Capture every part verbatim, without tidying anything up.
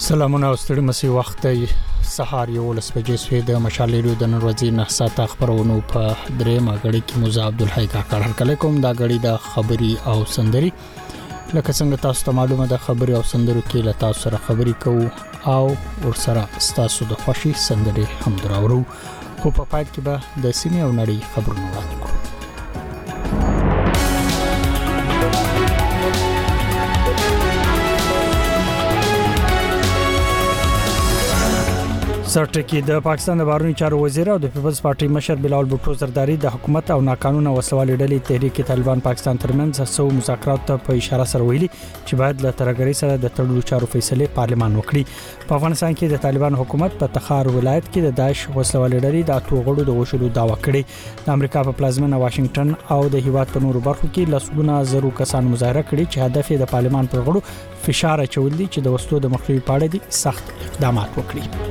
سلامونه او ستړي مسي وخت سهار یو لس بجې سوي د مشالېرو د نروزي نه ساته خبرونو په درې ماګړې کې موزه عبدالحی کا کار کلیکم دا غړي د خبري او سندري لکه څنګه تاسو ته معلومه ده خبري او سندرو کې له تاسو سره خبري کوو او ورسره تاسو د خوشي سندري هم دراورو خو په پات کې به د سیمه او نړۍ خبرونه وړاندې کوو. سرټکی د پاکستان د بهرنی چارو وزیر او د پیپلز پارټي مشر بلال بوټو زرداری د حکومت او ناقانونه وسوالې ډلې تحریک طالبان پاکستان ترمنځ سو مذاکرات په اشاره سره ویلي چې باید له ترګری سره د تړلو چارو فیصله پارلمان وکړي. په افغانستان کې د طالبان حکومت په تخار ولایت کې د داعش وسوالې ډلې د اتوغړو د وشلو داوا کړې. د امریکا په پلازمینه واشنگټن او د هیواد په نورو برخو کې لسګونه زرو کسان مظاهره کړي چې هدف یې د پارلمان پر غړو فشار اچول دي چې د وسلو د مخنیوي په اړه دي سخت اقدامات وکړي.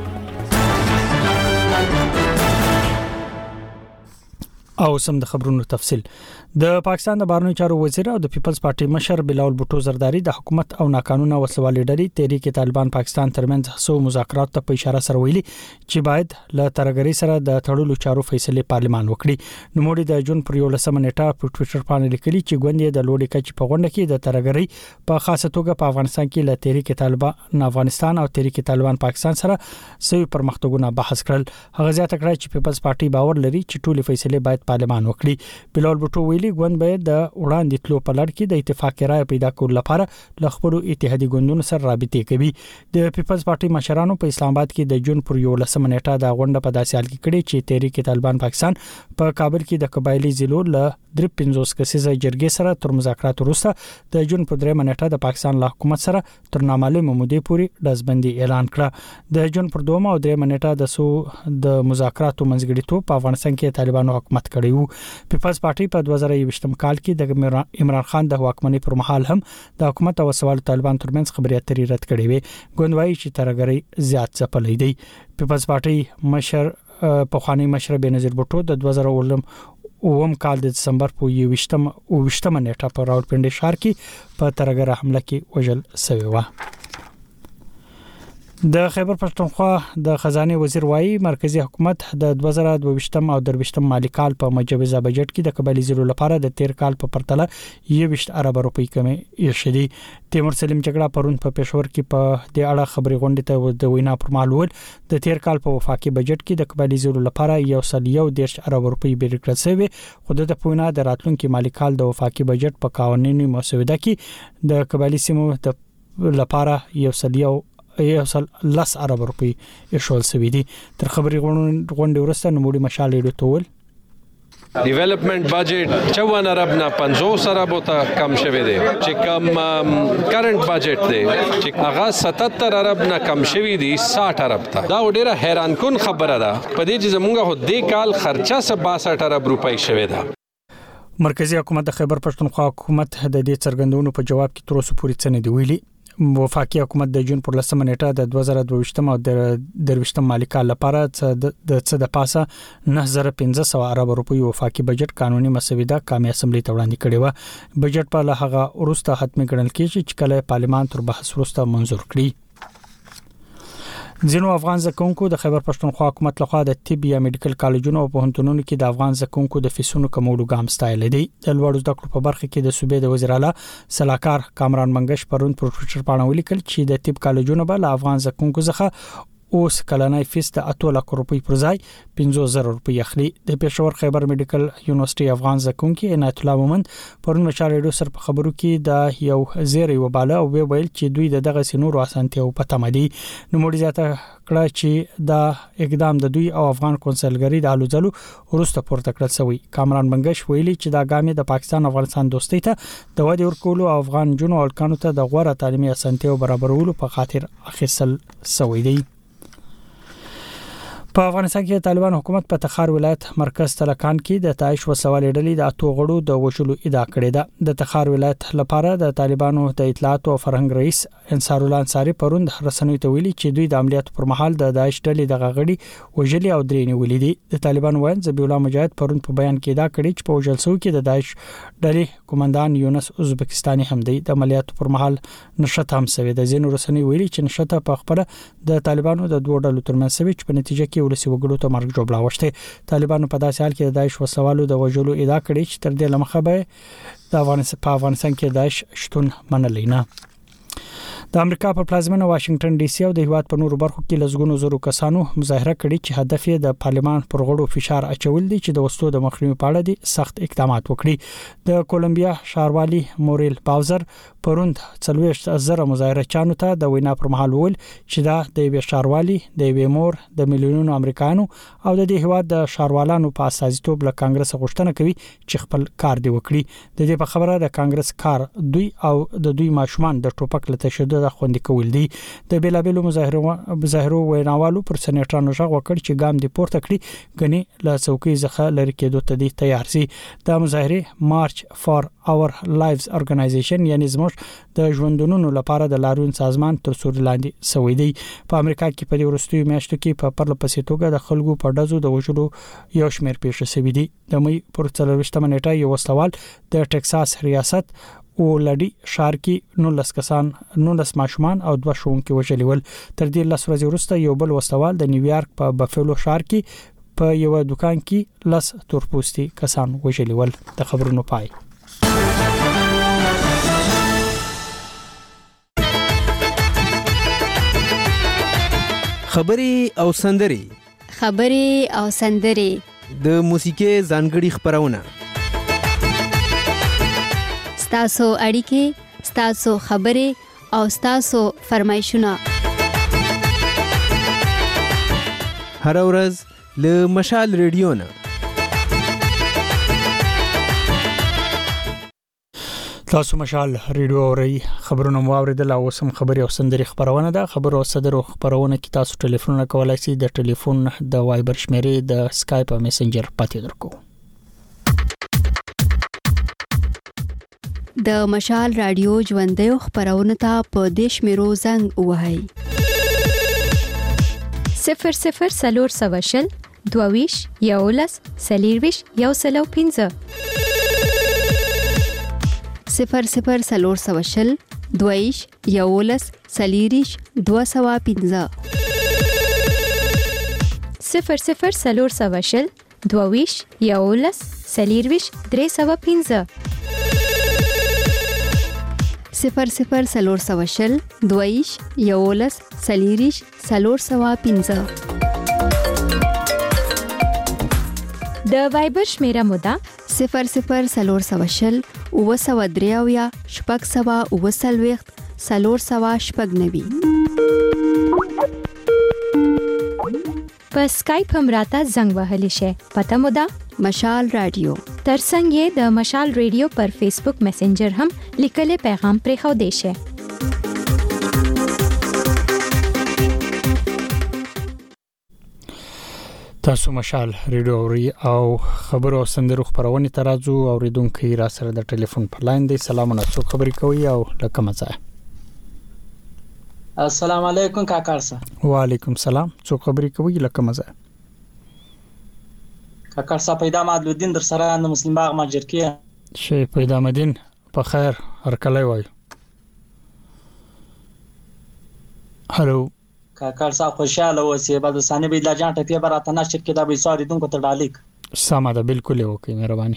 او سم د خبرونو تفصيل د پاکستان د بهرنی چارو وزیر او د پیپلز پارټي مشر بلال بوټو زرداری د حکومت او ناقانونه وسوالې ډلې تحریک طالبان پاکستان ترمنځ سو مذاکرات ته په اشاره سره ویلي چې باید له ترګری سره د تړلو چارو فیصله پارلمان وکړي. نو موږ د جون پر یو لسمه نیټه په ټوئیټر باندې لیکلي چې ګوندې د لوړې کچې په غونډه کې د ترګری په خاصه توګه په افغانستان کې له تحریک طالبان افغانستان او تحریک طالبان پاکستان سره سوي پرمختګونه بحث کړل. هغه زیاته کړه چې پیپلز پارټي باور لري چې ټولې فیصله باید پارلمان وکړي. بلال بوټو ویلي ګوند باید د وړاندې تلو په لړ کې د اتفاق رائے پیدا کول لپاره ل خپل اتحادي ګوندونو سره رابطه کوي. د پیپلز پارټي مشرانو په اسلام آباد کې د جون پر یو لسمه نیټه د غونډه په داسې حال کې کړې چې تحریک طالبان پاکستان په کابل کې د قبایلی ضلعو له درې پنځوس کسیزه جرګې سره تر مذاکرات وروسته د جون په درېمه نیټه د پاکستان له حکومت سره تر نامعلومه مودې پورې داسبندي اعلان کړه. د جون پر دومه او درېمه نیټه د سو د مذاکراتو منځګړیتوب په افغانستان کې طالبانو حکومت کړی وو. پیپلز پارټي په دوه زره یوویشتم کال کې د عمران خان د حکومت پر مهال هم د حکومت او سوال طالبان ترمنځ خبري اترې رد کړې وي. ګوندوای چې ترګری زیات څپلې دی. پیپلز پارټي مشر په خواني مشر بنظیر بوټو د دوه زره اووم کال د دسمبر په یوویشتم اوویشتم نیټه په راولپنډي ښار کې په ترګر حمله کې وژل شوی و. د خیبر پښتونخوا د خزانه وزیر وایي مرکزی حکومت د دوه زره دوه او درویشتم مالی کال په مجوزه بجټ کې د قبایلی ضلعو لپاره د تیر کال په پرتله یوویشت ارب روپۍ کمې یشدي. تیمور سلیم جګړه پرون په پېښور کې په د اړه خبري غونډه ته د وینا پر مهال ول د تیر کال په وفاقي بجټ کې د قبایلی ضلعو لپاره یو سل یو دیرش ارب روپۍ بیرکړل شوی. خو د پوینا د راتلونکو مالی کال د وفاقي بجټ په قوانینی مسوده کې د قبایلی سیمو د لپاره یو سل یو یو سل لس ارب روپۍ ایښول شوی دي. تر خبري غونډې وروسته نوموړي مشالې ډوتول ډیولپمنٹ بجټ چوون ارب نه پنځوس ارب ته کم شوی دی چې کم کرنٹ بجټ دی چې هغه ستتر ارب نه کم شوی دی ساठ ارب ته. دا ډیره حیران کن خبره ده په دې چې زمونږ هو د کال خرچه باسठ ارب روپۍ شوی ده. مرکزی حکومت د خیبر پښتونخوا حکومت د دې څرګندونو په جواب کې تر اوسه پورې څه نه دی ویلي. وفاقي حکومت د جون پر لسمه نیټه د دوه زره دوه او درویشتم مالی کال لپاره د څه د پاسه نه زره پنځه سوه ارب روپۍ وفاقي بجټ قانوني مسوده قومي اسمبلی ته وړاندې کړې و. بجټ په لهغه وروسته حتمي ګڼل کېږي چې کله پارلمان تر بحث وروسته منظور کړي. ځینو افغان زکونکو د خیبر پښتونخوا حکومت لخوا د طب یا میډیکل کالجونو او پوهنتونونو کې د افغان زکونکو د فیسونو کمولو ګام ستایل دي. د لوړو زده کړو په برخه کې د صوبې د وزیر اعلی سلاکار کامران منګش پرون پر ټوئیټر باندې ولیکل چې د طب کالجونو به له افغان زکونکو څخه اوس کلنۍ فیس د اته لک روپۍ پر ځای پنځه زره روپۍ اخلي. د پېښور خیبر میډیکل یونیورسيټي افغان زکونکو عنایت الله مومند پرون مشال ریډیو سره په خبرو کې د یو زیری وباله او ویل چې دوی د دغه سينورو اسانتیو په تمدي. نو موږ زیاته کړه چې دا اقدام د دوی او افغان کونسلګری د الوزلو ورسته پورته کړل شوی. کامران منګش ویلي چې دا ګامې د پاکستان افغانستان دوستۍ ته د ودې ورکولو او افغان جنو او الکانو ته د غوړه تعلیمي اسانتیو برابرولو په خاطر اخیستل شوی دی. په افغانستان کې طالبان حکومت په تخار ولایت مرکز تلکان کې د داعش وسوالې ډلې د اتو غړو د وژلو ادعا کړې ده. د تخار ولایت لپاره د طالبانو د اطلاعات او فرهنګ رئیس انصار الله انصاری پروند رسنوي ته ویلي چې دوی د عملیات پر مهال د داعش ډلې د غړي وژلي او درې نیولې دي. د طالبان وایي ذبیح الله مجاهد پروند په بیان کې ادعا کړې چې په وژل شو کې د داعش ډلې کمانډان یونس ازبکستاني هم دی. د عملیات پر مهال نشته هم سوي د زینو رسنوي ویلي چې نشته په خپل د طالبانو د دوه ډلو ترمنځ سوي چې په نتیجه کې ولسی وګړو ته مرګ جوړ لاوښته. طالبانو په داسې حال کې د داعش وسوالو د وژلو ادعا کړې چې تر دې لمخه به د افغانستان په افغانستان کې داعش شتون منلې نه. د امریکا په پلازمینه واشنگټن ډي سي او د هیواد په نورو برخو کې لزګونو زرو کسانو مظاهره کړې چې هدف یې د پارلمان پر غړو فشار اچول دي چې د وسلو د مخنیوي په اړه دي سخت اقدامات وکړي. د کولمبیا ښاروالي موريل باوزر پروند څلويشت زره مظاهره چانو ته د وینا پر مهال ویل چې دا د یوې ښاروالي د یوې مور د میلیونونو امریکایانو او د دې هیواد د ښاروالانو په اساسیتوب له کانګرس غوښتنه کوي چې خپل کار دی وکړي. د دې په خبره د کانګرس کار دوی او د دوی ماشومان د ټوپک له تشدد خوندې کول دي. د بیلابېلو مظاهرو مظاهرو ویناوالو پر سېنیټرانو ژغ وکړ چې ګام دی پورته کړي غني له څوکۍ ځخه لری کېدو ته دي تیار سي. د مظاهره مارچ فار اور لایفز اورګنایزیشن یعنی زموږ د ژوندونونو لپاره د لاریون سازمان تر سوري لاندې سوي دی. په امریکا کې په دې ورستیو میاشتو کې په پرله پسې توګه د خلکو په ډزو د وژلو یو شمېر پیښې شوي دي. د مې پر څلورویشتمه نیټه یو وسوال د ټکساس ریاست او لډي ښار کې نو لس کسان نو لس ماشومان او دوه شونکي وژلي ول. تر دې لس ورځې وروسته یو بل وسوال د نیویارک په بفلو ښار کې په یو دکان کې لس تورپوستي کسان وژلي ول. د خبرونو پای. خبري او سندري خبري او سندري د موسیقي ځانګړي خبرونه ستاسو اړیکې ستاسو خبري او ستاسو فرمایشونه هر ورځ له مشال ریډیو نه. تاسو مشال ریډیو اوري خبرونه مو اوریدل او سم خبري او سندري خبرونه ده. خبر او صدر خبرونه کې تاسو ټلیفون کولای شئ. د ټلیفون د وایبر شمیرې د اسکایپ او میسنجر پاتې درکو. د مشال رادیو ژوندۍ خبرونه ته په دیش میرو زنګ وهاي صفر صفر سلور سواشل دوویش یولس سلیرویش یو سلو پینزه صفر صفر سلور سواشل دوویش یولس سلیریش دو سوا پینزه صفر صفر سلور سواشل دوویش یولس سلیرویش درې سوا پینزه صفر صفر سلور سواشل دویش یولس سلیریش سلور سوا پینزه. د وایبر شمیره مودا صفر صفر سلور سواشل او سوا دریاویا شپږ سوا او سلويخت سلور سوا شپږ نوي. په اسکایپ هم راته زنګ وهلی شي. پته مودا مشال رادیو. ترڅنګ یې د مشال ریډیو پر فیسبوک میسنجر هم لیکلي پیغام پرې خو دی شي. تاسو مشال ریډیو اوري او خبر او سندرو خبرونه ترازو اوریدونکو را سره د ټلیفون پر لاین دی. سلام علیکم خبرې کوي او لکه مزه. السلام علیکم کاکا صاحب. وعلیکم سلام. څو خبرې کوي لکه مزه. کاکا صاحب پیدا مادلودین در سره د مسلم باغ ماجرکیه شي پیدا مدین په خیر هر کله وای. هالو کاکا صاحب خوشاله اوسئ. بعد ثاني به د جان ټپی براته نشر کې دا به ساري دونکو ته ډالیک سمه ده بالکل وکي مهرباني.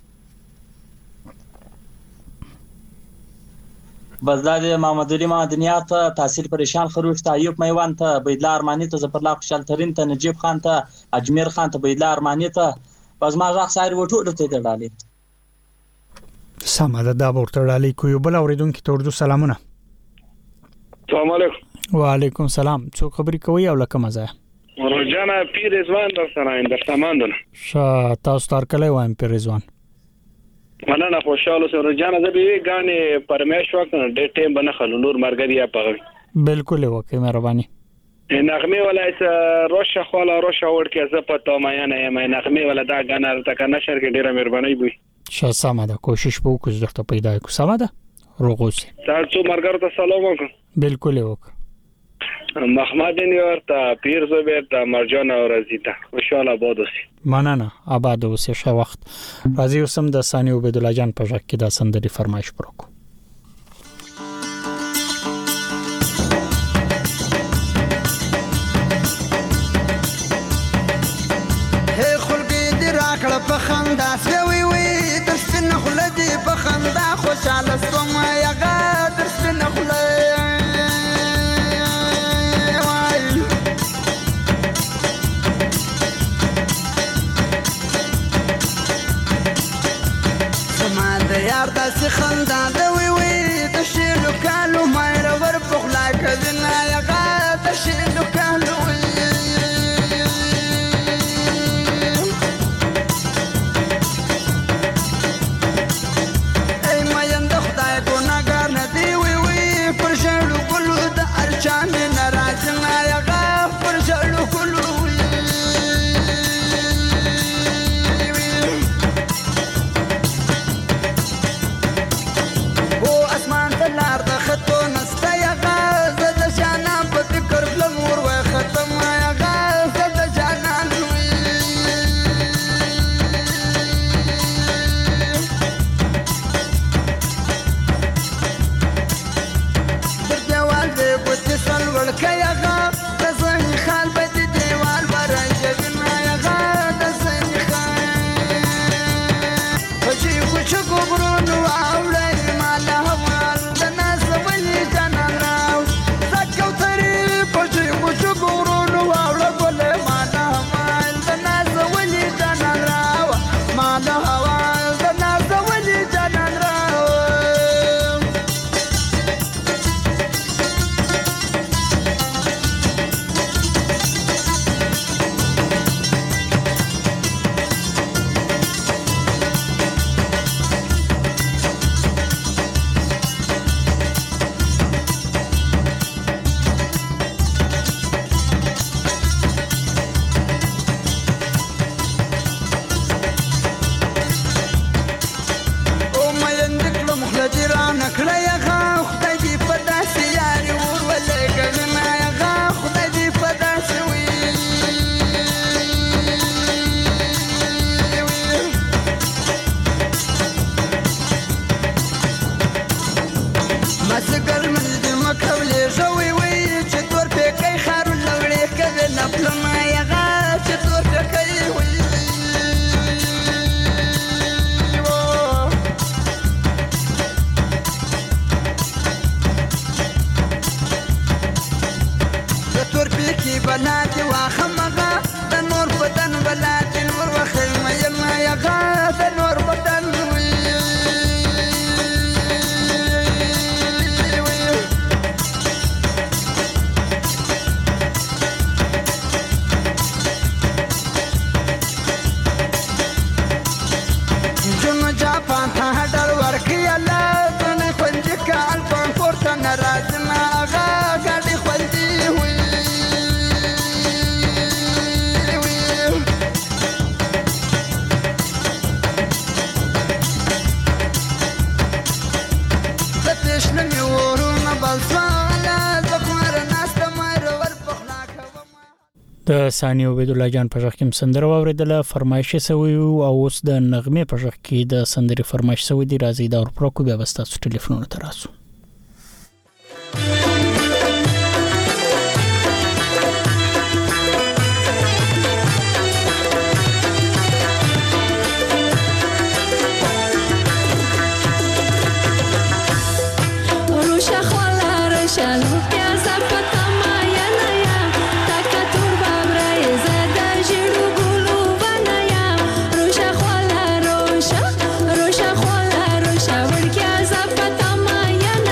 بزداد محمد علي مدنیات تحصیل پریشان خروش ته ایوب میوان ته بيدلا ارمانی ته ظفر الله خوشال ترين ته نجيب خان ته اجمیر خان ته بيدلا ارمانی ته پس ما راخ سایر وټو ته ډالي سمه ده دا ورته ډالي کوي بل اوریدونکو ته اردو سلامونه. السلام علیکم. وعلیکم سلام. څو خبرې کوي او لکه مزه. روزانه پیر رضوان در سره اند ساماندل شا تاسو تر کله وایم پیر رضوان. مننه خوشاله سره روزانه د به غانې پرمیش وخت ډېر ټیم بنه خلو نور مرګریا پغوي. بالکل وکي مهرباني. نغمه ولا روشه خلا روشه ورکه ز پتا ما نه ما نغمه ولا دا غنر تک نشر کې ډیره مهرباني وي شه سمه ده کوشش به وکړو درته پیدا کو سمه ده روغوسی تاسو مرګر ته سلام وکړه بالکل وک محمد نیور ته پیر زبیر ته مرجان او رزیتا خوشاله آباد اوسئ مننه آباد اوسئ ښه وخت راځي اوسم د ثاني عبید الله جان په ځکه کې دا سندري فرمایش پروکو هي خلقي دي راکړه په خندا سوي وي د سپین خلدي په خندا خوشاله سوم یا غا د سپین خلدي یار داسې خندا د وی وی د شیلو کالو مېر ور پخلا کدنا یغا د شیلو کالو ای مېند خدای ګناګار نه دی وی وی پر شړو ګلو د ارچان ناراض نه یغا پر شړو ګلو د ثاني عبید الله جان په ځکه کې سندره واوریدله فرمایش سوی او اوس د نغمه په ځکه کې د سندري فرمایش سوی دی راځي دا ور پروکو بیا وستا ټلیفون ته راسو Rocha, rocha, rocha, rocha, rocha, rocha,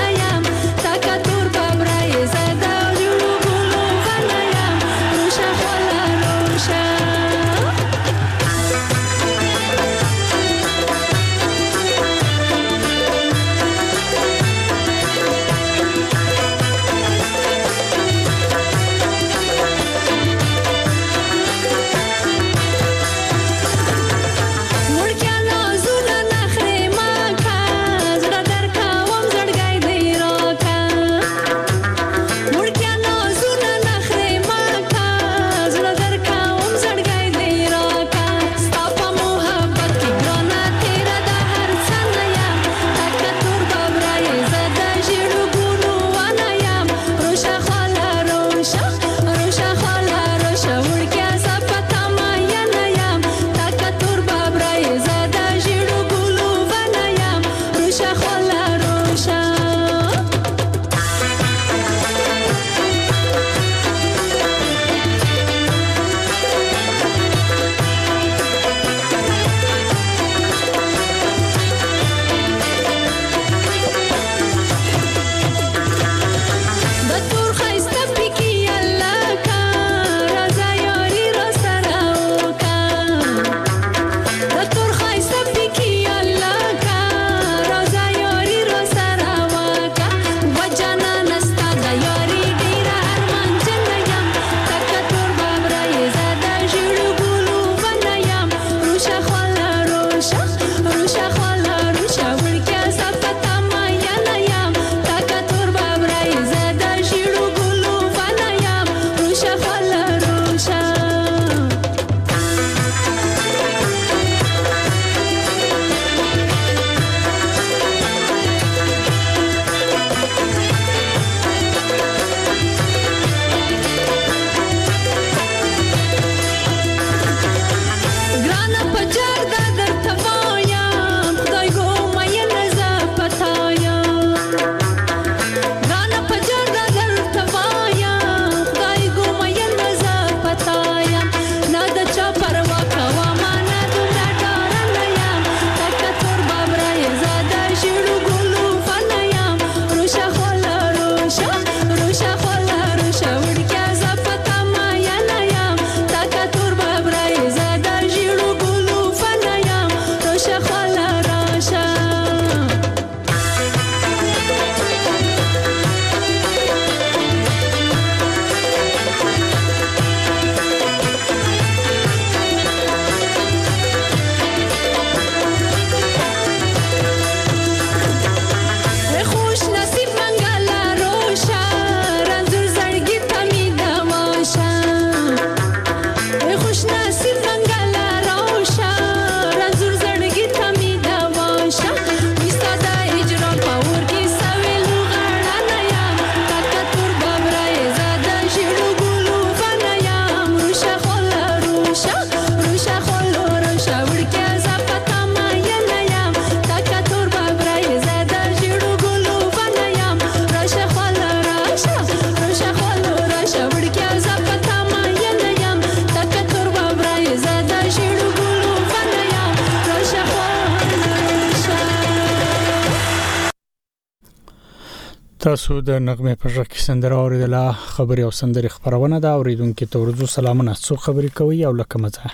تاسو د نغمه په ژبه کې سندره اوریدله خبري او سندري خبرونه دا اوریدونکو ته ورزو سلامونه څو خبري کوي او لکه مزه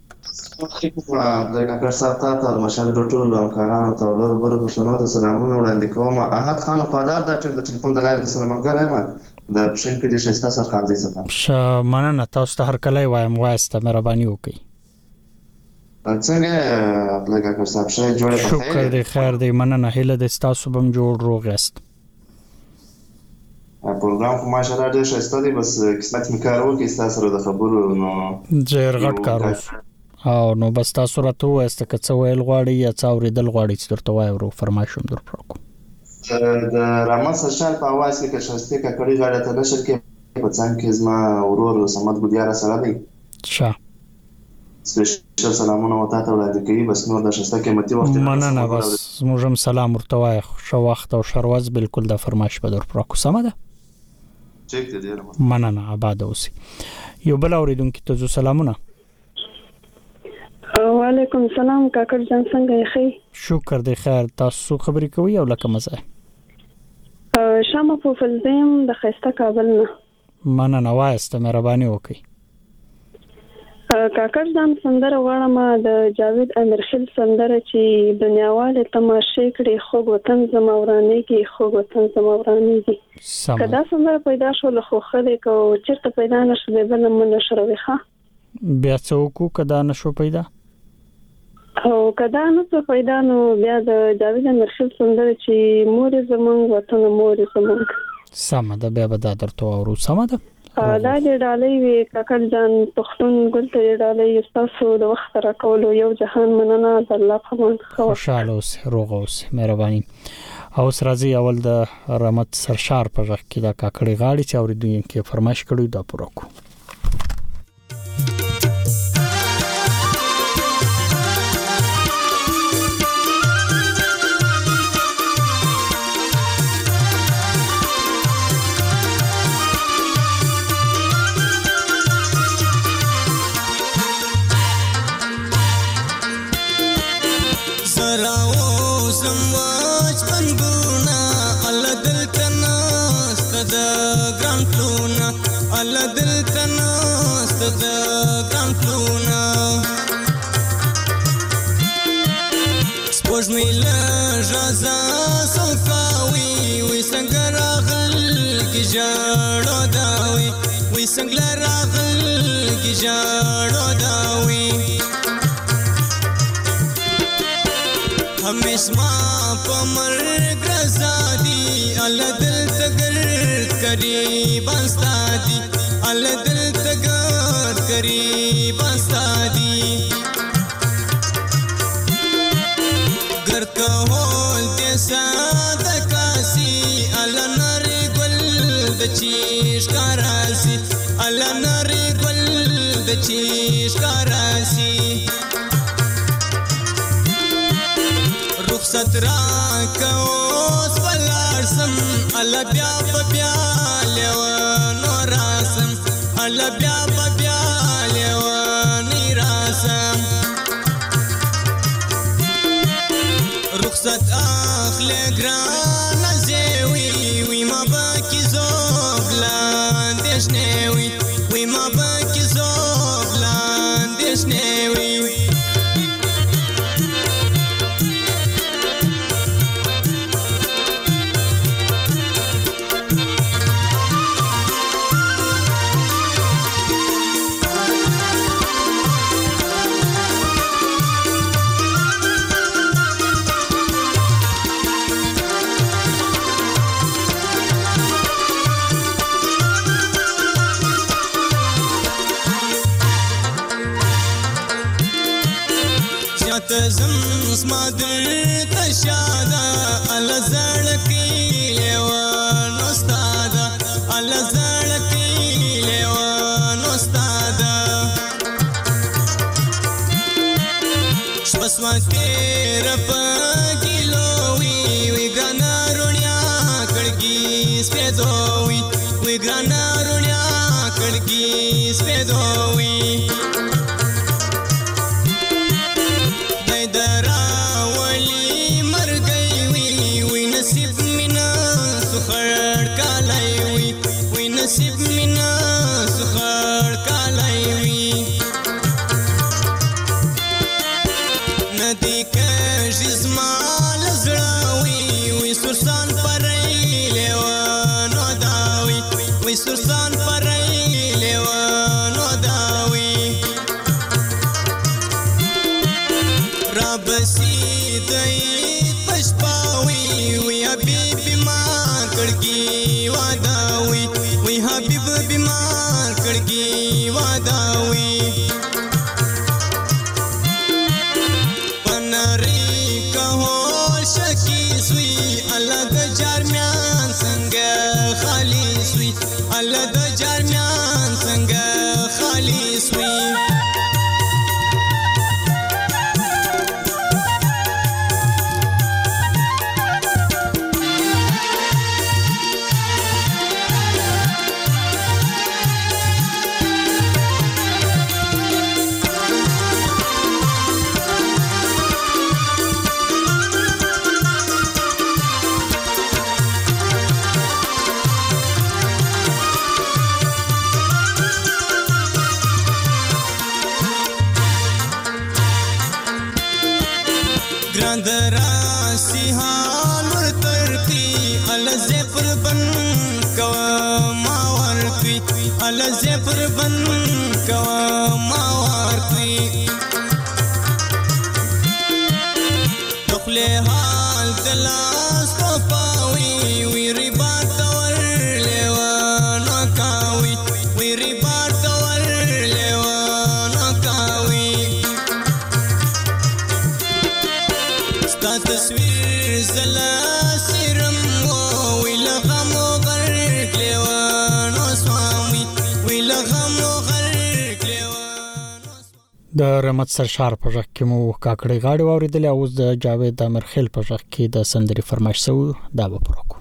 د ډاکټر صاحب ته د مشال ډوټول او کارانو ته ورور ورو شنو د سلامونه وړاندې کوم احد خان پادار د ټلیفون د لارې سره مګر ما د پښین کې د شستا سره خان دي څه ش مننه تاسو ته هر کله وایم واسته مهرباني وکړئ څنګه د ډاکټر صاحب شه جوړه په شکر دې خیر دې مننه هله د تاسو بم جوړ روغ است پروګرام خو ماشاءالله ډېر ښه دی بس قسمت می کار وکړي تاسو سره د خبرو نو ډېر غټ کار او نو بس تاسو راته وایسته که څه ویل غواړي یا څه اوریدل غواړي چې درته وایو ورو فرمایشم در پروګرام د رحمان سرشال په आवाज کې که شسته کړي غاړه ته نشر کې په څنګه کې زما ورور سمد ګډیار سره دی ښه سپیشل سلامونه وتا ته وړاندې کوي بس نور د شسته قیمتي وخت مننه بس موږ هم سلام ورته وایو شو وخت او شروز بالکل د فرمایش په در پروګرام سم ده چیک دې مننه آباد اوسئ یو بل اوریدونکو ته سلامونه وعلیکم السلام کاکر جان څنګه یې خې شکر دې خیر تاسو خبرې کوي او لکه مزه شامه په فلزم د خسته کابل نه مننه وایسته مهرباني وکړئ کاکر جان سندره غواړم د جاوید امیرخیل سندره چې دنیاواله تماشې کړي خو وطن زمورانه کې خو وطن زمورانه کې کدا سندره پیدا شو له خو خله کو چیرته پیدا نشو د بل من نشروي ښه بیا څوک کدا نشو پیدا او کدا نو پیدا نو بیا د جاوید امیرخیل سندره چې مور زمون وطن مور زمون سم ده بیا به درته ورو سم ده دا د ډالۍ وی کاکر جان پښتون ګل ته ډالۍ تاسو د وخت را کول یو جهان مننه الله پمن خوشاله اوس روغ اوس مهرباني او سرازي اول د رحمت سرشار په وخت کې دا کاکړي غاړي چې اوریدونکو فرمایش کړو دا پوره کو چیش کارسی رخصت را کوس ولارسم الله بیا بیا لیوانو راسم الله بیا بیا لیوانی راسم رخصت اخلی گران زیوی وی ما باکی زوبلان دشنوی وی ما باکی زوبلان دشنوی زم زما دل تشادا الله زړکی لیوان استاد الله زړکی لیوان استاد شپسوا تیر پګلو وی وی ګنا رونیا کړکی سپېدوي وی ګنا رونیا کړکی سپېدوي نصیب مینا سخر کالای وی ندی کش زمال زړاوي وی سرسان پرای لیوانو داوي وی سرسان پرای لیوانو داوي رب سیدای پشپاوي وی حبیبی ما کړکی واداوي وی حبیب بیمار کړکی واداوي پنری کهو شکی سوی الله د جرمیان څنګه خالص وی الله د جرمیان څنګه خالص وی دراسی حال ورترکی الزی پر بن کوا ما ورکی الزی پر بن کوا ما ورکی دخلی حال دلاس کو پاوی وی ریبات ور لیوانو کاوی وی ریبات ور لیوانو کاوی تصویر زلا سرم وی لغمو غرق لیوانو سوامی وی لغمو غرق لیوانو د رحمت سرشار په ژغ کې مو کاکړی غاړي واوریدل او د جاوید امرخیل په ژغ کې د سندري فرمایش سو دا به پروکو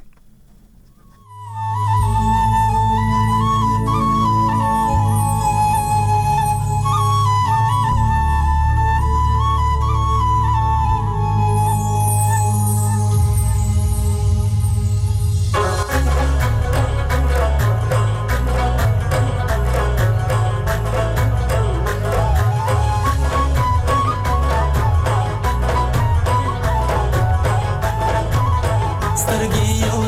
سترګې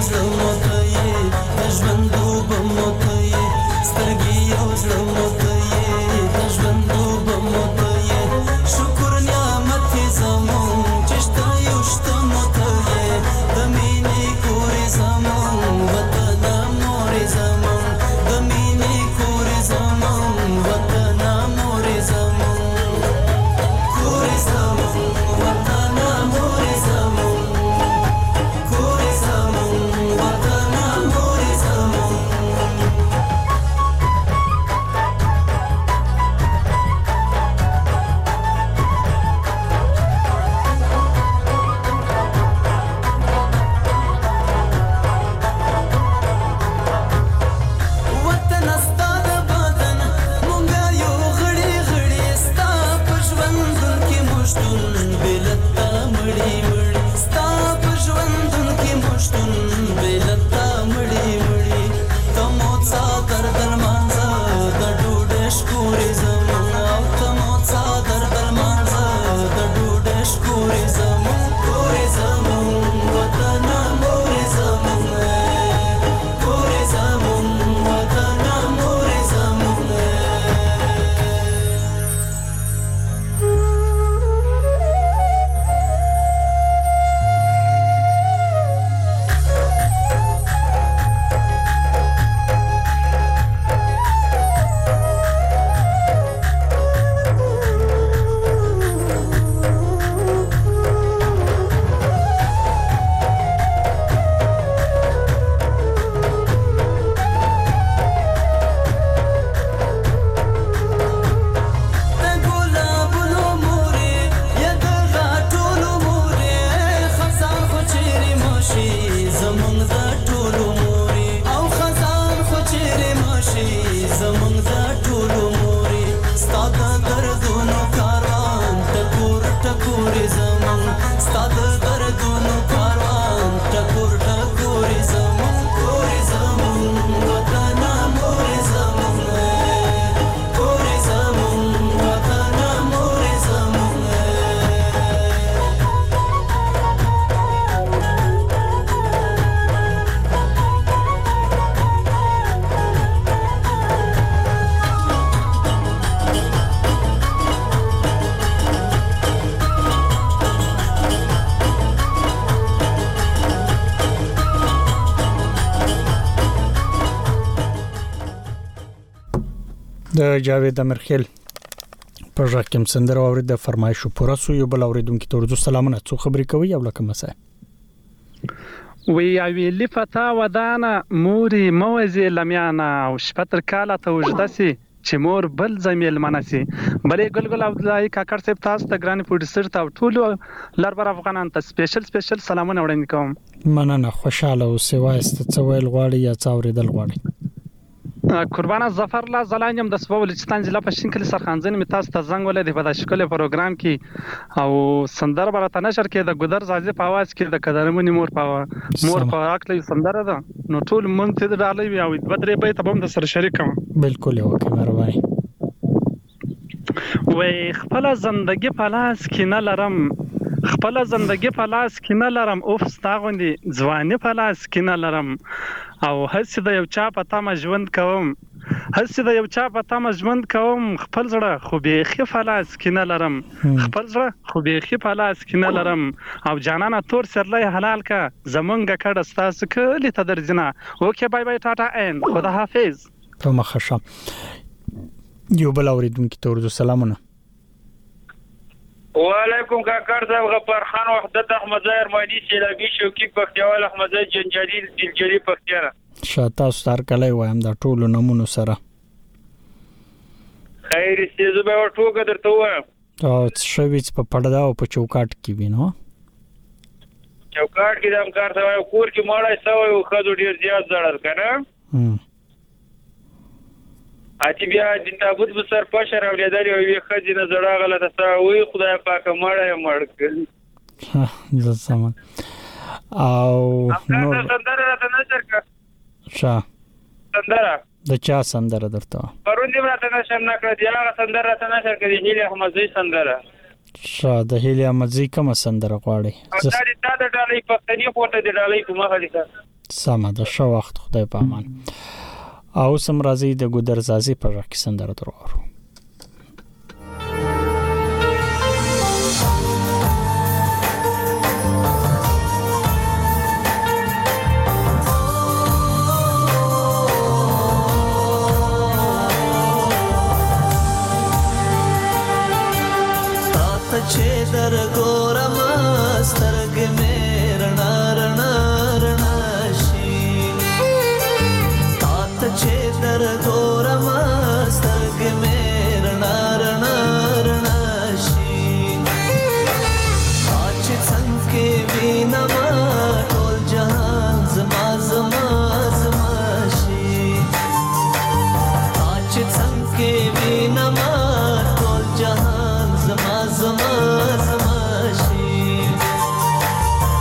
د جاوید امرخیل په ځکه کوم سندره اورید د فرمایشو پوره سو یو بل اوریدونکو ته ورځو سلامونه څو خبرې کوي او لکه مسه وی اویلی فتا ودانه موري موزي لمیانا او شپتر کاله ته وجدسي چې مور بل زمیل منسي بلې ګلګل عبدالله کاکړ صاحب تاسو ته ګران پروډوسر ته ټول لربر افغانان ته سپیشل سپیشل سلامونه وړاندې کوم مننه خوشاله او سوایست څه ویل غواړي یا څه اوریدل غواړي قربانه ظفر الله زلانیم د سبا بلوچستان ضلع په شینکل سرخانځن می تاسو ته زنګ ولې په داسې کله پروګرام کې او سندر برته نشر کې د ګودر زازي په आवाज کې د قدرمنې مور په مور په اکلې سندره ده نو ټول مونږ ته ډالې او د بدرې به ته هم د سره شریک کوم بالکل یو کمروای وای خپل زندگی په لاس کې نه لرم خپل زندگی په لاس کې نه لرم اوف ستاغوندي ځواني په لاس کې نه لرم او هڅه د یو چا په تمه ژوند کوم هڅه د یو چا په تمه ژوند کوم خپل زړه خو به خفلاس کې نه لرم خپل زړه خو به خفلاس کې نه لرم او جانانه تور سرلې حلال کا زمونږه کډه ستاسو کلی ته درځنه اوکې بای بای ټاټا ان خدا حافظ ته مخشم یو بل اوریدونکو ته ورځو سلامونه وعلیکم کاکړ صاحب غفار خان وحدت احمد ظاهر مانی سیلابي شوکی پختیوال احمد جنجالي دلجري پختیاره شاته ستار کله وایم دا ټولو نمونه سره خیر استیزو به ورټوګه درته وایم او شویچ په پړدا او په چوکاټ کې وینو چوکاټ کې د امکار سره کور کې ماړای سوی او خزو ډیر زیات زړل کنه هم اتی بیا د تابوت بسر پښه راولېدل او یو خځې نه زړه غله تاسو وی خدای پاک مړای مړ کړ ها زسمه او نو سندره راته نشر کا شا سندره د چا سندره درته پرون دې راته نشر نه کړ دی هغه سندره راته نشر کړ دی هیله احمدزي سندره شا د هیله احمدزي کوم سندره غواړي دا د تا د ډالۍ پښتني پورته د ډالۍ په مخه لیکه سمه د شو وخت خدای په امان او سم راځي د ګودر زازي په ځکه سندره درو تا چې در ګورم سترګې مې رڼا رڼا رڼا شي چې در ګورم سترګې مې رڼا رڼا رڼا شي چې څنګه وینم ټول جهان زما زما زما شي چې څنګه وینم ټول جهان زما زما زما شي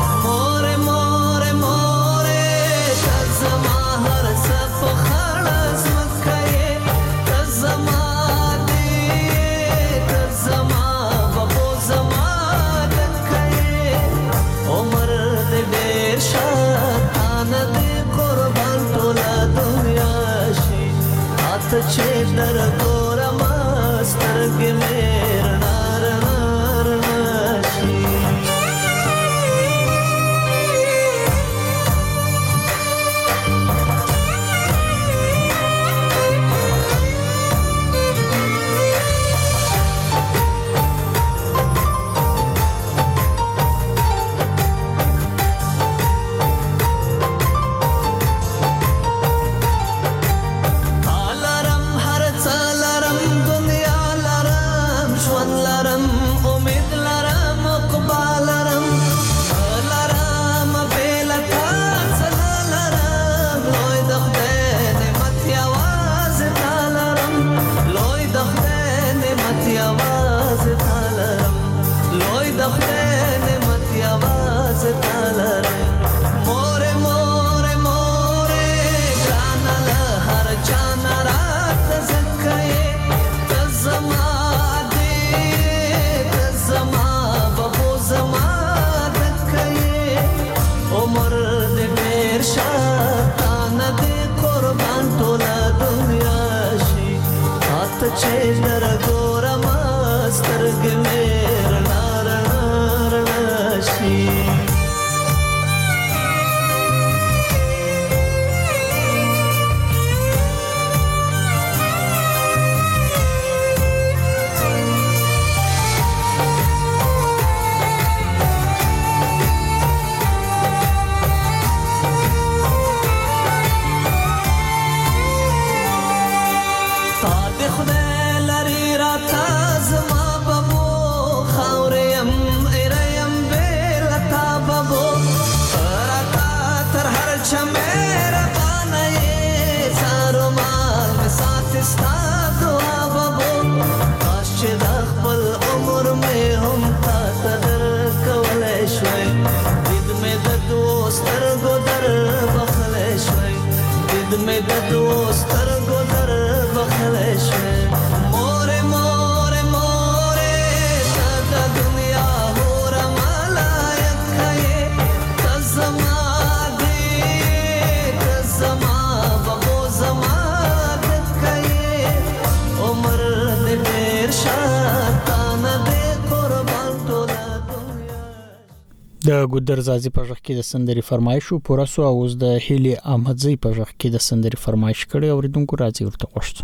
مې د دوستر ګدر بخل شوه مور مور مور ته د دنیا هور ملایک کړي تزما دې تزما بابو زما د کړي عمر دې ډېر شاتان دې قربان ټول د ګودر زازي په ژغ کې د سندري فرمایش او پورا سو اوس د هیلي احمدزي په ژغ کې د سندري فرمایش کړي او ردونکو راځي ورته خوښ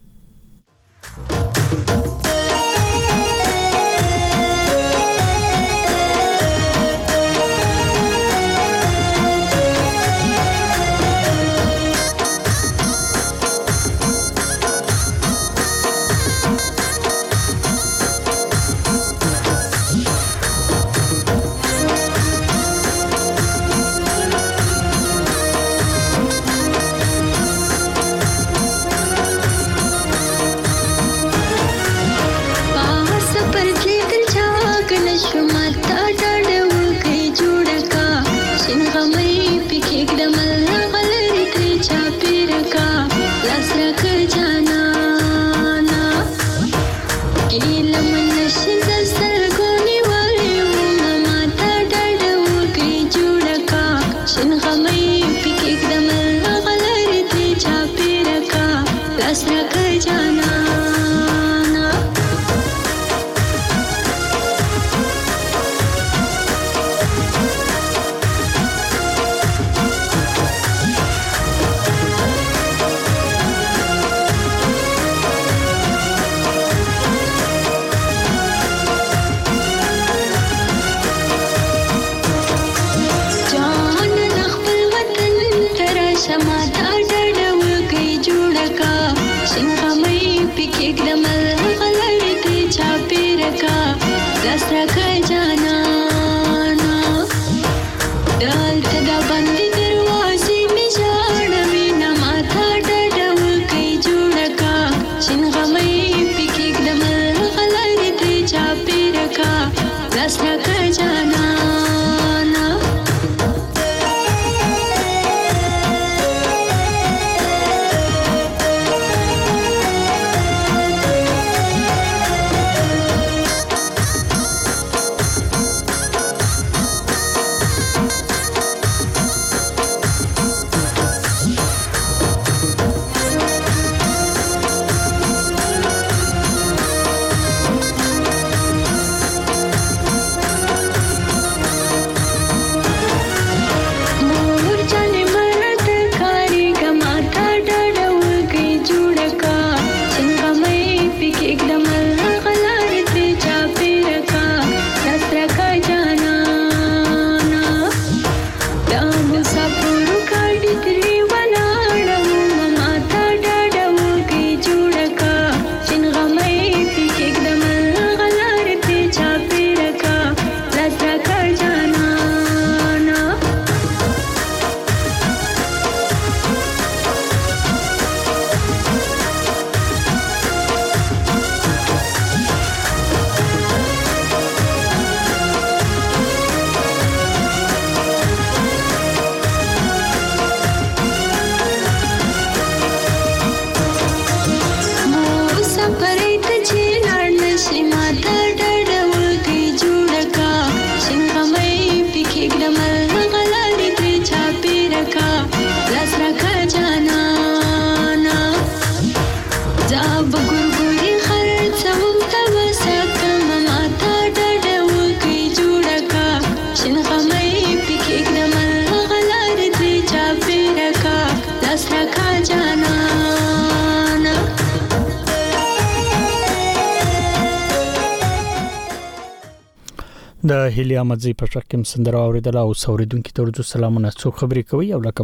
د هیلي احمدزي په ژغ کې سندره اوریدل او اوریدونکو ته ورته سلامونه څو خبرې کوي او لکه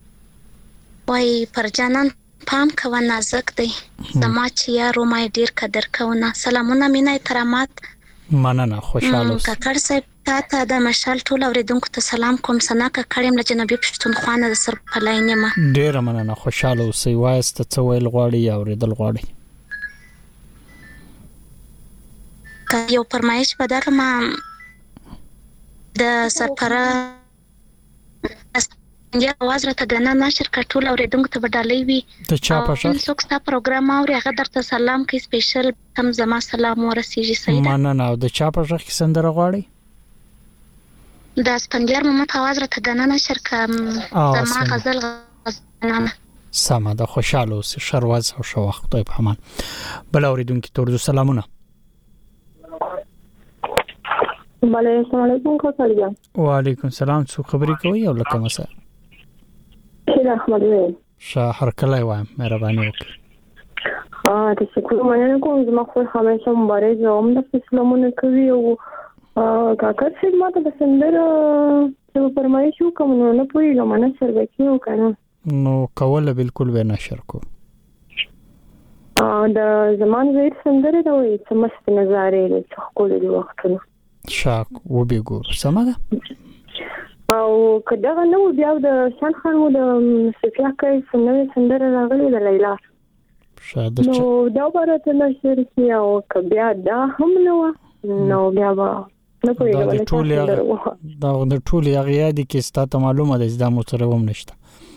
مڅه وای پرجانان پام کوه نازک دی زما چې یارو ما ډیر قدر کوونه سلامونه مینه احترامات مننه خوشاله اوسه کاکړ صاحب تاسو د مشال ټول اوریدونکو ته سلام کوم سنا کړم له جنبي پښتونخوا نه سر په لاینه ما ډیر مننه خوشاله اوسه وایست څه ویل غواړي او اوریدل غواړي یو فرمایش بدل ما د سرپره یا आवाज راته د نن نشر کټول اوریدونکو ته بدلې وي د چا په شان څوک ستا پروګرام اوري هغه درته سلام کوي سپیشل تم زما سلام ورسیږي سیده مننه او د چا په شان کې سندره غواړي د اسپنجر محمد आवाज راته د نن نشر کوم زما غزل غزل سما د خوشاله اوس شرواز او شو وخت په امان بل اوریدونکو ته ورته سلامونه بله السلام علیکم کوثر جان وعلیکم السلام څو خبرې کوي او لکه مسا شیر احمد وی شاه هر کله وایم مهرباني وکړئ اه د شکر مننه کوم زما خو همیشه مبارک اوم د اسلامونه کوي او کاکا چې ماته د سندر څه فرمایش وکم نو نه پوهیږم نه سر وکیو کنه نو کوله بالکل به نشر کو اه د زمان زیر سندر دا وي چې مست نظاره له خپل دی وختونه شاک و به ګور سمه او کداغه نو بیا د شان خان و د سفیا کوي څنګه سندره راغلی د لیلا شاده نو دا برته نشر کی او کبیا دا هم نو نو بیا با نه پوهیږم دا ټول دا د ټول هغه یادی کې ستاسو معلومه ده چې دا موتره هم نشته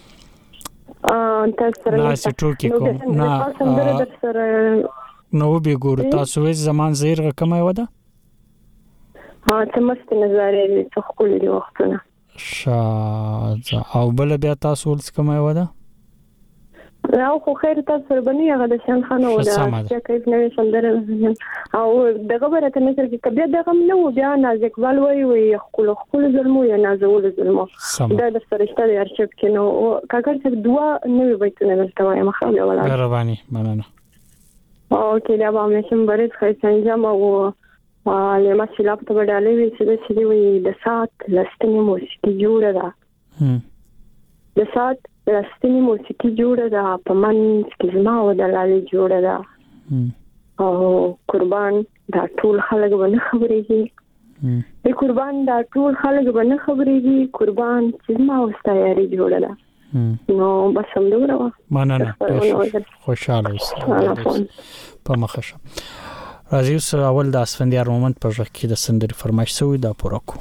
ا تاسو سره نه سټو کې کوم نه نو به ګور تاسو زمان زیر رقم ودا ها تمست نظاره څه خپل دی وختونه شاده او بل بیا تاسو ولس کومه ودا راو خو خیر تاسو سره بنی هغه د شان خان او دا چې کیف نوې سندره او دغه برته نظر کې کبه دغه نو بیا نازک وال وی وی خپل خپل ظلمو یا نازول ظلمو دا د فرشته د ارشیف کې نو کاکر څه دوا نوې بیتونه درته وایم خاله ولا مهرباني مننه او کې دا به مې مبارک خیر انجام او له ما چې لا په بدلې وي چې د سړي وي د سات لستنی موسیقي جوړه ده د سات لستنی موسیقي جوړه ده په من کې زما او د لالي جوړه ده او قربان دا ټول خلک باندې خبرېږي د قربان دا ټول خلک باندې خبرېږي قربان چې زما او ستایري جوړه ده نو بس هم دوره مننه خوشاله اوسئ په مخه راځي اوس اول د اسفندیار مومند په ځکه کې د سندري فرمایش سوی دا پوره کو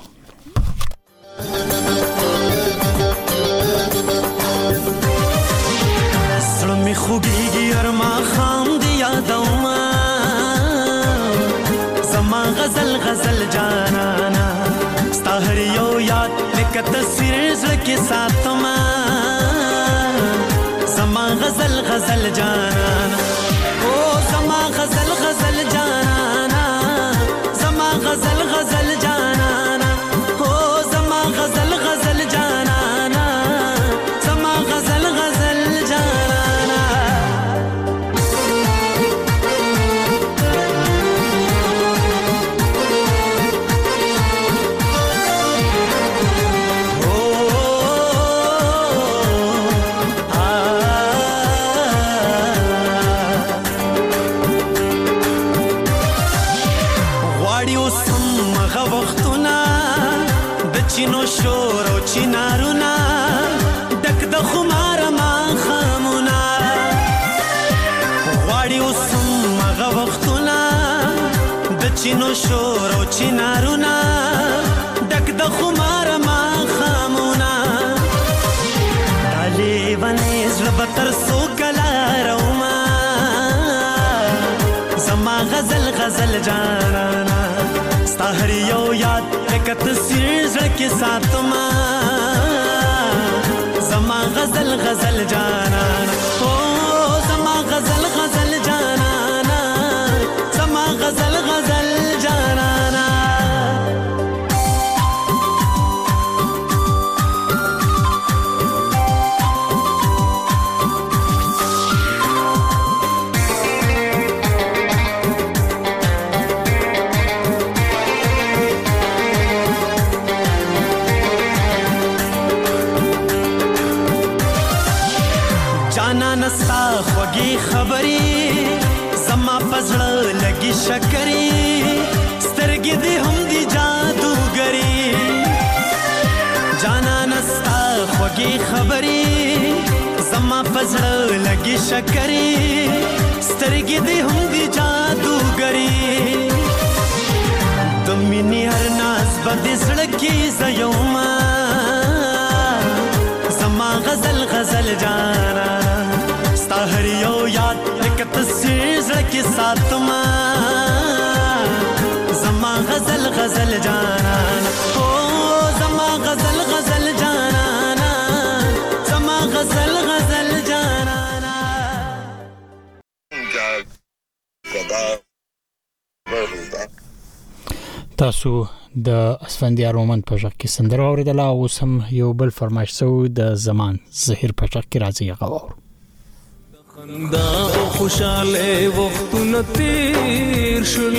سلمي خوږيږي ارما خام دی یادوما زما غزل غزل جانانا ستهر یو یاد لکه تصویر زکه ساتما زما غزل غزل جانانا او زما غزل غزل جانانا زما غزل غزل جانانا او زما غزل غزل جانانا زما غزل غزل جانانا چینو شور او چینارونا دک د خمار ما خامونا غواړي اوسم مغه وختونه د چینو شور او چینارونا دک د خمار ما خامونا دالي باندې زړه بتر سو کلا روما زما غزل غزل جانانا ستهر یو یاد لکه تصویر زړه ساتما زما غزل غزل جانانا او زما غزل غزل جانانا زما غزل غزل جانانا نستا خوږی خبرې زما پزړه لګي شکرې سترګې دې هم دي جادوګرې جانا نستا خوږی خبرې زما پزړه لګي شکرې سترګې دې هم دي جادوګرې د مینې هر ناز به دې زړه کې زیوما زما غزل غزل جانا ستا هر یو یاد لکه تصویر زړه کې ساتما زما غزل غزل جانا او زما غزل غزل جانا زما غزل غزل جانا تاسو د اسفندیار رومن په ژغ کې سندره اوریدله او سم یو بل فرمایش سو د زمان زهیر په ژغ کې راځي غواړو خندا او خوشاله وختونه تیر شول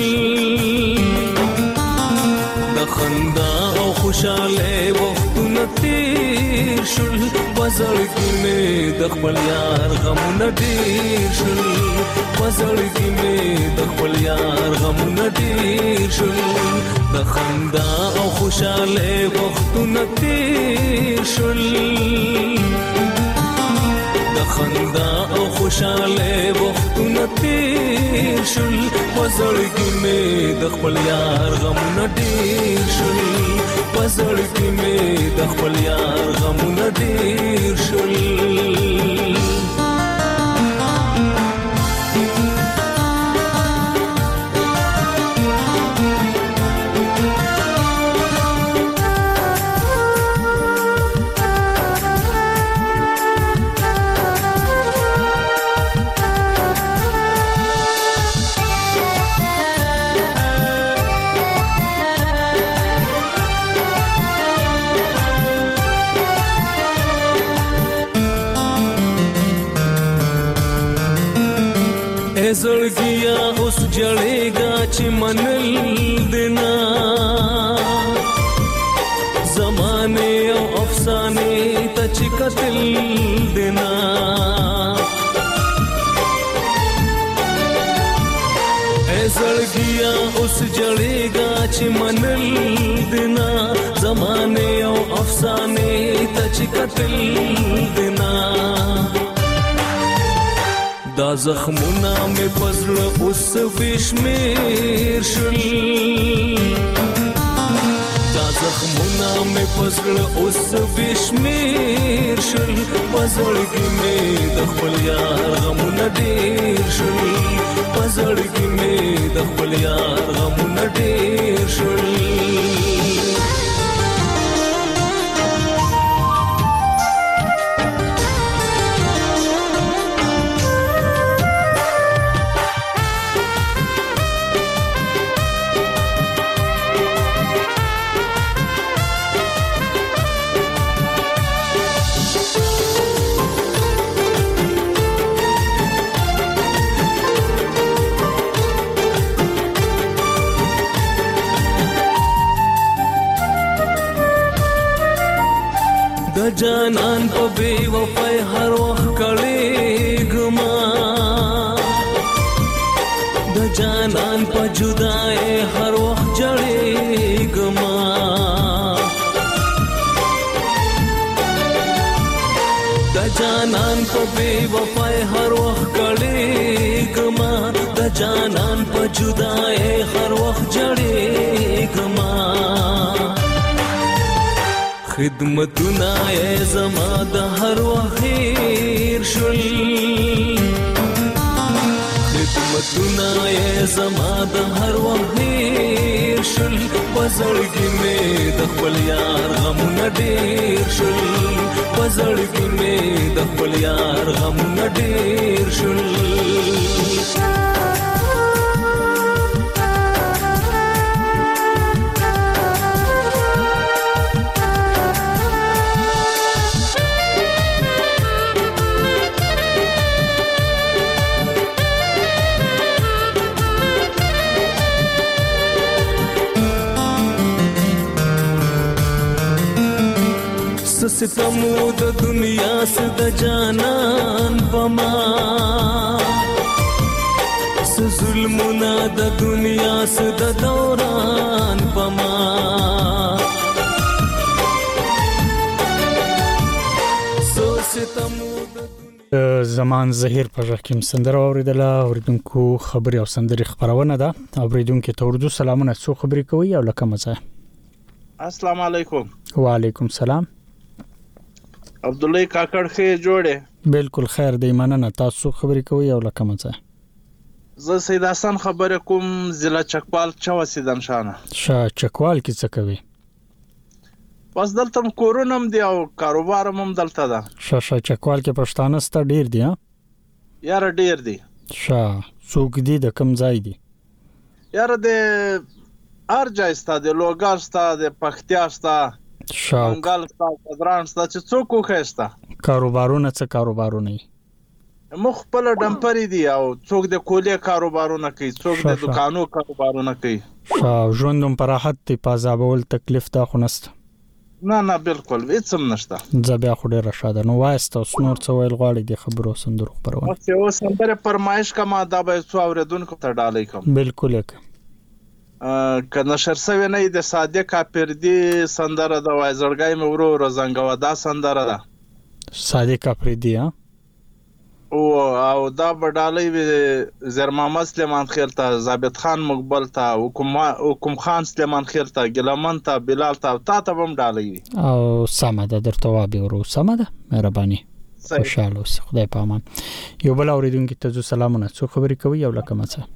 د خندا او خوشاله وختونه تیر شول وزړګي مې د خپل یار غمونه ډیر شول وزړګي مې د خپل یار غمونه ډیر شول د خندا او خوشاله وختونه تیر شول د خندا او خوشاله وختونه تیر شول وزړګي مې د خپل یار غمونه ډیر شول وزړګي مې د خپل یار غمونه ډیر شول زړګیا اوس جړېګا چې منل دینا زمانه او افسانه ته چې قتل دینا زړګیا اوس جړېګا چې منل دینا زمانه او افسانه ته چې قتل دینا دا زخمونه مې پزړه اوس بشمیر شول دا زخمونه مې پزړه اوس بشمیر شول پزړګي مې د خپل یار غمونه ډیر شول پزړګي مې د خپل یار غمونه ډیر شول جانان په بے وفای هر وخت کړېږما د جانان په جدای هر وخت جړېږما د جانان په بے وفای هر وخت کړېږما د جانان په جدای هر وخت جړېږما خدمتونه ای زما د هر وخت شول خدمتونه ای زما د هر وخت شول وزړګي مې د خپل یار غمونه ډیر شول وزړګي مې د خپل یار غمونه ډیر شول ستمو د دنیا سے د جانان پما س ظلمنا د دنیا سے د دوران پما سو ستمو د زمان زهیر په ژغ کې سندره اوریدله اوریدونکو خبري او سندري خبرونه ده اوریدونکو ته اردو سلامونه څو خبري کوي او لکه مزه السلام علیکم وعلیکم سلام عبد الله کاکړ خې جوړه بالکل خیر دی مننه تاسو خبرې کوي او لکه مڅه زه سید حسن خبره کوم ضلع چکوال چوسیدن شانه شا چکوال کې څه کوي بس دلته کورونم دی او کاروبار هم دلته ده شا شا چکوال کې پښتانه ست ډیر دي ها یاره ډیر دي شا څوک دي د کم ځای دي یاره د هر ځای ست د لوګر ست د پختیا ست شاوګل ست دران ست چې څوک وخېستا کاروبارونه څه کاروبارونه مخ په ډمپري دي او څوک د کولې کاروبارونه کوي څوک د دکانو کاروبارونه کوي شاو ژوندوم پر راحت ته پازابول تکلیف دا خنست نه نه بالکل هیڅ هم نشته زبیا خو ډیر شاده نو وایست او سنور څه ویل غواړي د خبرو صندوق پرونه اوس یو سندره پرمایش کما دا به څو اوریدونکو ته ډالې کوم بالکل یک کنه شرسوي نه د صادق کاپردي سندره د وایزړګای مورو رزنګوا دا سندره ده صادق کاپردي ها او او دا بډالې زرمامه سلیمان خیل ته ثابت خان مقبل ته حکوم حکوم خان سلیمان خیل ته ګلمن ته بلال ته تا ته هم ډالې او سمده درته وابي ورو سمده مهرباني خوشاله اوسه خدای په امان یو بل اوریدونکو ته سلامونه څو خبرې کوي او لکه مڅه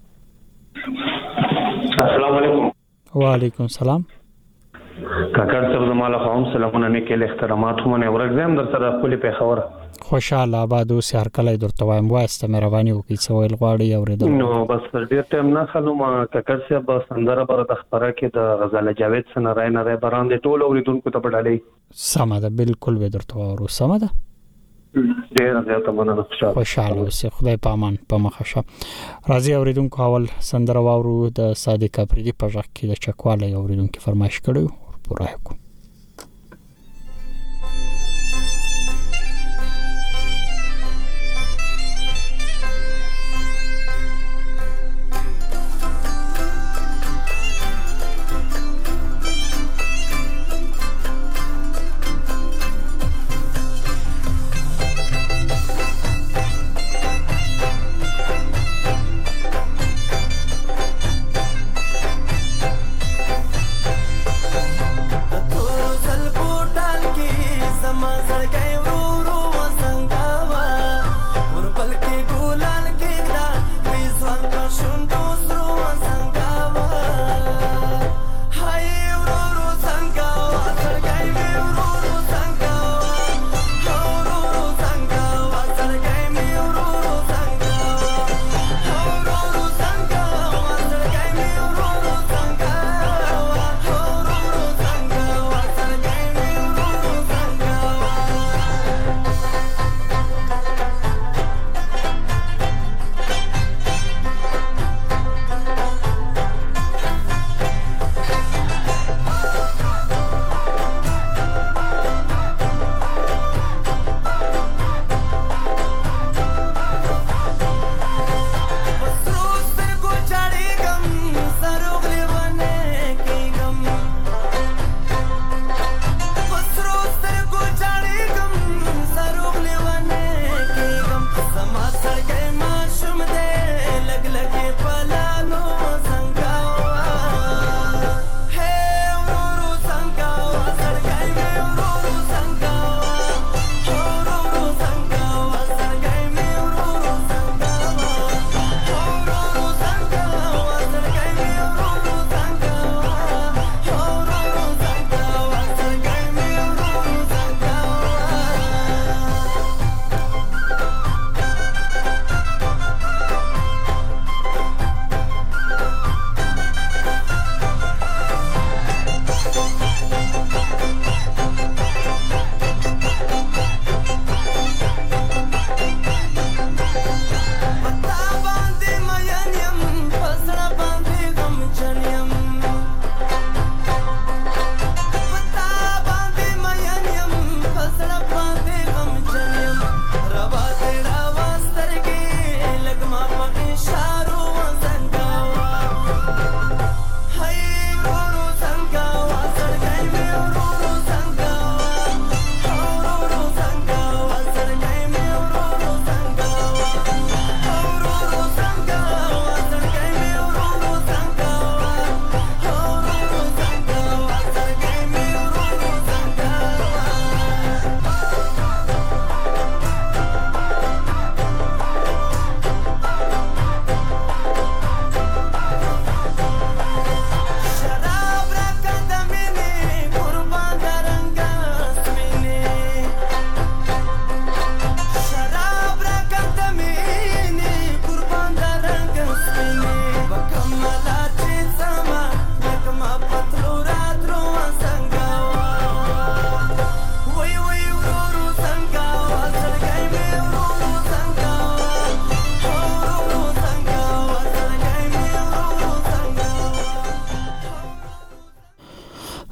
السلام علیکم وعلیکم السلام کاکړ صاحب زماله قوم سلامونه نه کې احترامات هم نه ورغزم در سره خپل په خبره خوشاله آباد اوس هر کله درته وایم واسطه مهرباني وکړئ څو ویل غواړي اوریدل نو بس ډیر ټیم نه خلوم کاکړ صاحب سندره بر د خبره کې د غزاله جاوید سره راي نه راي بران دي ټول اوریدونکو ته پډالې سمده بالکل به درته ورو سمده ډیر زیاته مننه خوشاله اوسه خدای په امان په مخه شه راځي اوریدونکو اول سندره واورو د صادق کاپردي په ځخ کې د چکواله اوریدونکو فرمایش کړو پوره کو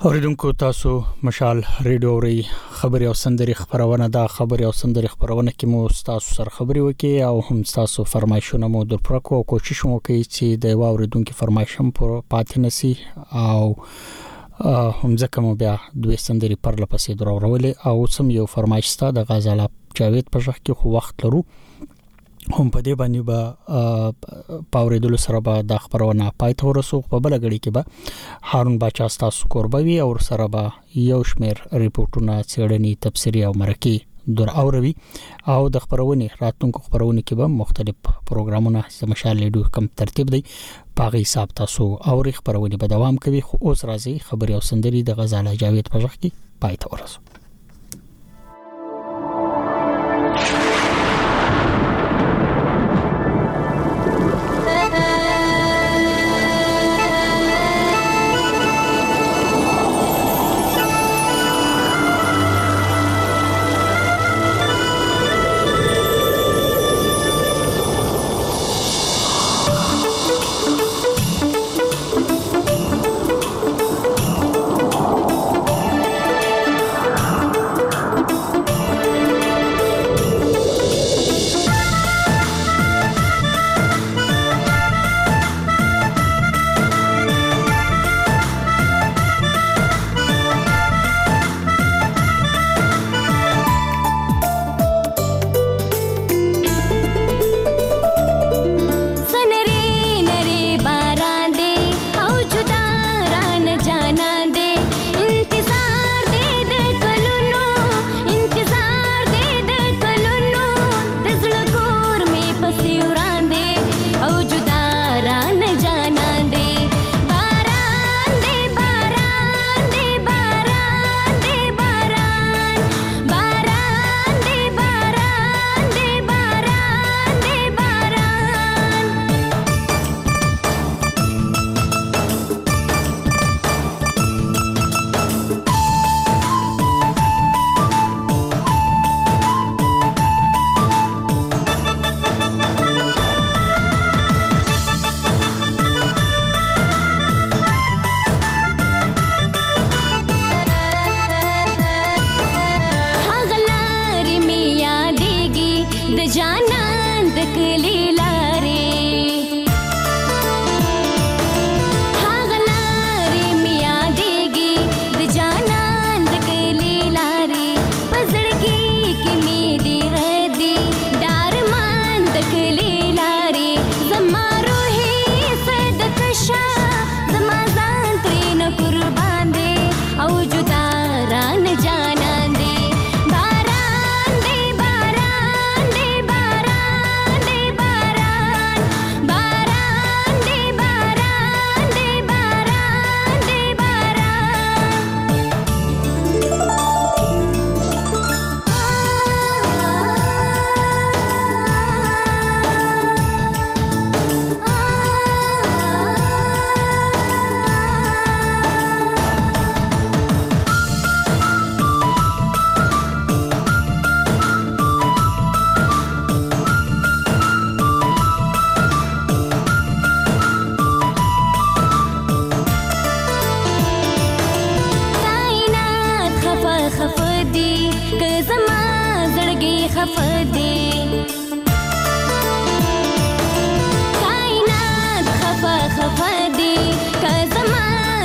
اوریدونکو تاسو مشال ریډیو ری خبري او سندري خبرونه دا خبري او سندري خبرونه کې مو تاسو سره خبري وکي او هم تاسو فرمایشونه مو در پر کو کوشش مو کوي چې د اوریدونکو فرمایشم پر پاتې نسی او هم ځکه مو بیا دوی سندري پر لپسې درو ورولې او سم یو فرمایش ستا د غزاله جاوید په ځخ کې خو وخت لرو هم په دې باندې به پاوریدل سره به د خبرونه پاتې ورسو په بل غړي کې به هارون باچا تاسو قربوي او سره به یو شمیر ریپورتونه څېړنې تفسیری او مرکي در اوروي او د خبرونه راتونکو خبرونه کې به مختلف پروګرامونه سمشال لیډو کم ترتیب دی پاغي حساب تاسو او خبرونه به دوام کوي خو اوس راځي خبري او سندري د غزاله جاوید په ځخ کې پاتې ورسو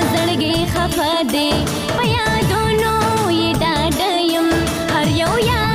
خفه دي په یادونو یې ډاډ یم هر یو یاد